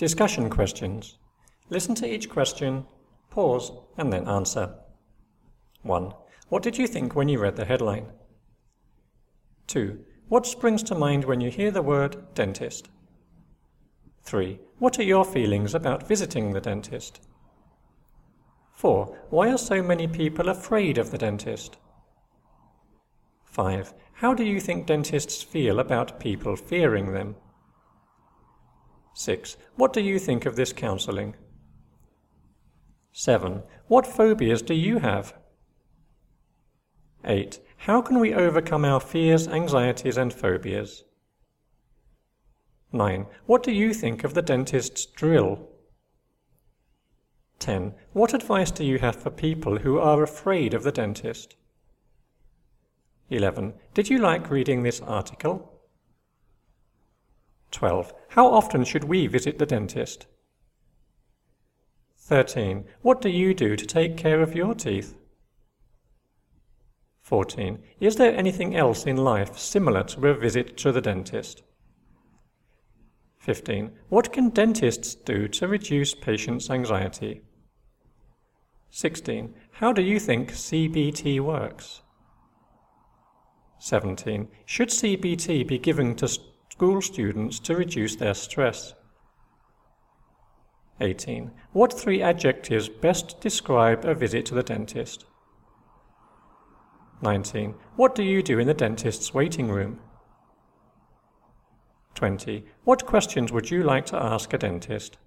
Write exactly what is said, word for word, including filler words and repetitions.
Discussion questions. Listen to each question, pause, and then answer. one. What did you think when you read the headline? two. What springs to mind when you hear the word dentist? three. What are your feelings about visiting the dentist? four. Why are so many people afraid of the dentist? five. How do you think dentists feel about people fearing them? six. What do you think of this counselling? seven. What phobias do you have? eight. How can we overcome our fears, anxieties and phobias? nine. What do you think of the dentist's drill? ten. What advice do you have for people who are afraid of the dentist? eleven. Did you like reading this article? twelve. How often should we visit the dentist? thirteen. What do you do to take care of your teeth? fourteen. Is there anything else in life similar to a visit to the dentist? fifteen. What can dentists do to reduce patients' anxiety? sixteen. How do you think C B T works? seventeen. Should C B T be given to school students to reduce their stress? eighteen. What three adjectives best describe a visit to the dentist? nineteen. What do you do in the dentist's waiting room? twenty. What questions would you like to ask a dentist?